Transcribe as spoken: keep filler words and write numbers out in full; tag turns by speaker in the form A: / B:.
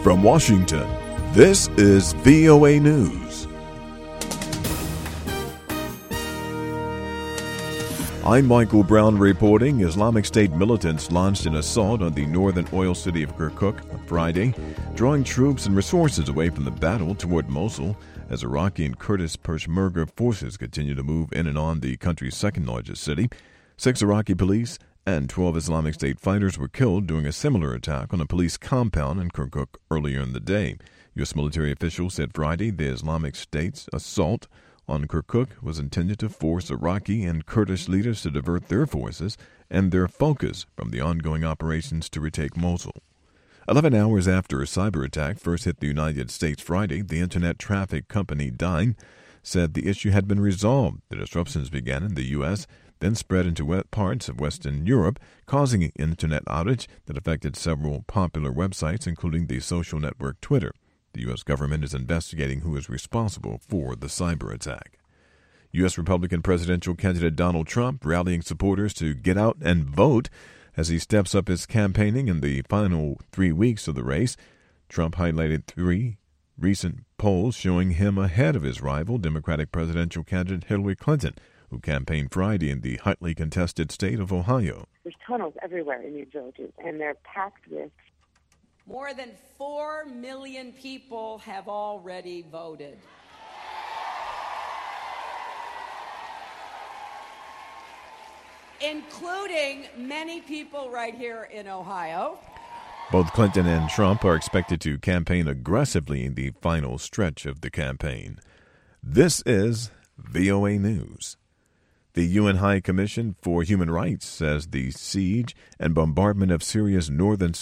A: From Washington, this is V O A News. I'm Michael Brown reporting. Islamic State militants launched an assault on the northern oil city of Kirkuk on Friday, drawing troops and resources away from the battle toward Mosul as Iraqi and Kurdish Peshmerga forces continue to move in and on the country's second largest city. Six Iraqi police and twelve Islamic State fighters were killed during a similar attack on a police compound in Kirkuk earlier in the day. U S military officials said Friday the Islamic State's assault on Kirkuk was intended to force Iraqi and Kurdish leaders to divert their forces and their focus from the ongoing operations to retake Mosul. Eleven hours after a cyber attack first hit the United States Friday, the internet traffic company Dyn said the issue had been resolved. The disruptions began in the U S, then spread into parts of Western Europe, causing an internet outage that affected several popular websites, including the social network Twitter. The U S government is investigating who is responsible for the cyber attack. U S Republican presidential candidate Donald Trump rallying supporters to get out and vote as he steps up his campaigning in the final three weeks of the race. Trump highlighted three recent polls showing him ahead of his rival, Democratic presidential candidate Hillary Clinton, who campaigned Friday in the hotly contested state of Ohio.
B: There's tunnels everywhere in these villages, and they're packed with.
C: More than four million people have already voted. Including many people right here in Ohio.
A: Both Clinton and Trump are expected to campaign aggressively in the final stretch of the campaign. This is V O A News. The U N High Commission for Human Rights says the siege and bombardment of Syria's northern